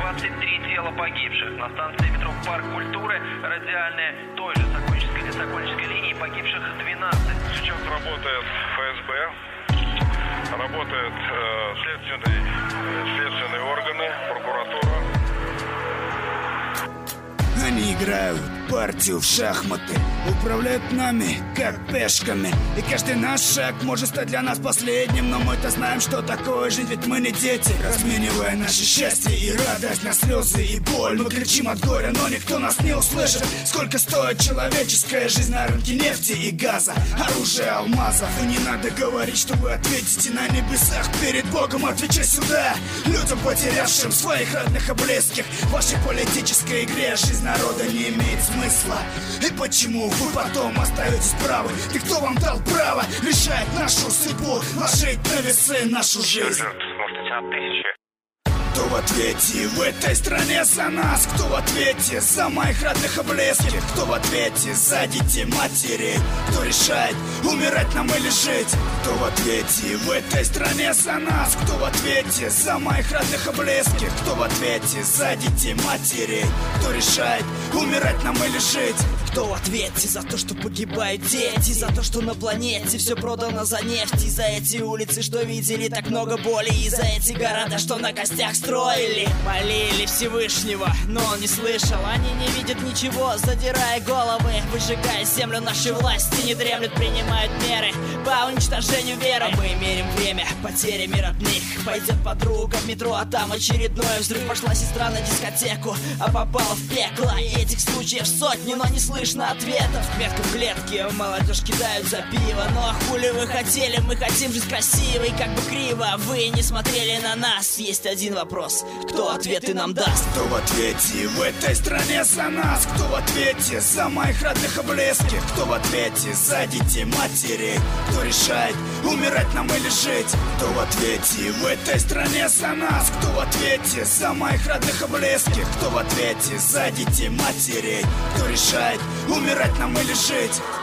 23 тела погибших. На станции метро Парк Культуры радиальная той же Сокольнической линии погибших 12. Сейчас работает ФСБ, работают следственные органы, прокуратура. Они играют партию в шахматы, управляют нами, как пешками. И каждый наш шаг может стать для нас последним. Но мы-то знаем, что такое жизнь, ведь мы не дети. Разменивая наше счастье и радость на слезы и боль, мы кричим от горя, но никто нас не услышит. Сколько стоит человеческая жизнь на рынке нефти и газа, оружия, алмазов. И не надо говорить, что вы ответите на небесах перед Богом. Отвечай сюда, людям, потерявшим своих родных и близких. В вашей политической игре жизнь народа не имеет смысла. И почему вы потом остаетесь правы? И кто вам дал право решать нашу судьбу, ложить на весы нашу жизнь? Кто в ответе в этой стране за нас? Кто в ответе за моих родных и близких? Кто в ответе за детей, матери? Кто решает, умирать нам или жить? Кто в ответе в этой стране за нас? Кто в ответе за моих родных и близких? Кто в ответе за детей, матери? Кто решает, умирать нам или жить? Кто в ответе за то, что погибают дети? За то, что на планете все продано за нефть? И за эти улицы, что видели так много боли? И за эти города, что на костях строили? Молили Всевышнего, но он не слышал. Они не видят ничего, задирая головы, выжигая землю. Наши власти не дремлют, принимают меры по уничтожению веры. А мы мерим время потерями родных. Пойдет подруга в метро, а там очередной взрыв. Пошла сестра на дискотеку, а попала в пекло. И этих случаев сотни, но не слышно ответов. Метку в клетке молодежь кидают за пиво. Ну а хули вы хотели? Мы хотим жить красиво. И как бы криво вы не смотрели на нас, есть один вопрос: кто ответы нам даст? Кто в ответе в этой стране за нас? Кто в ответе за моих родных и близких? Кто в ответе за детей, матери? Кто решает, умирать нам или жить? Кто в ответе в этой стране за нас? Кто в ответе за моих родных и близких? Кто в ответе за детей, матери? Кто решает, умирать нам или жить?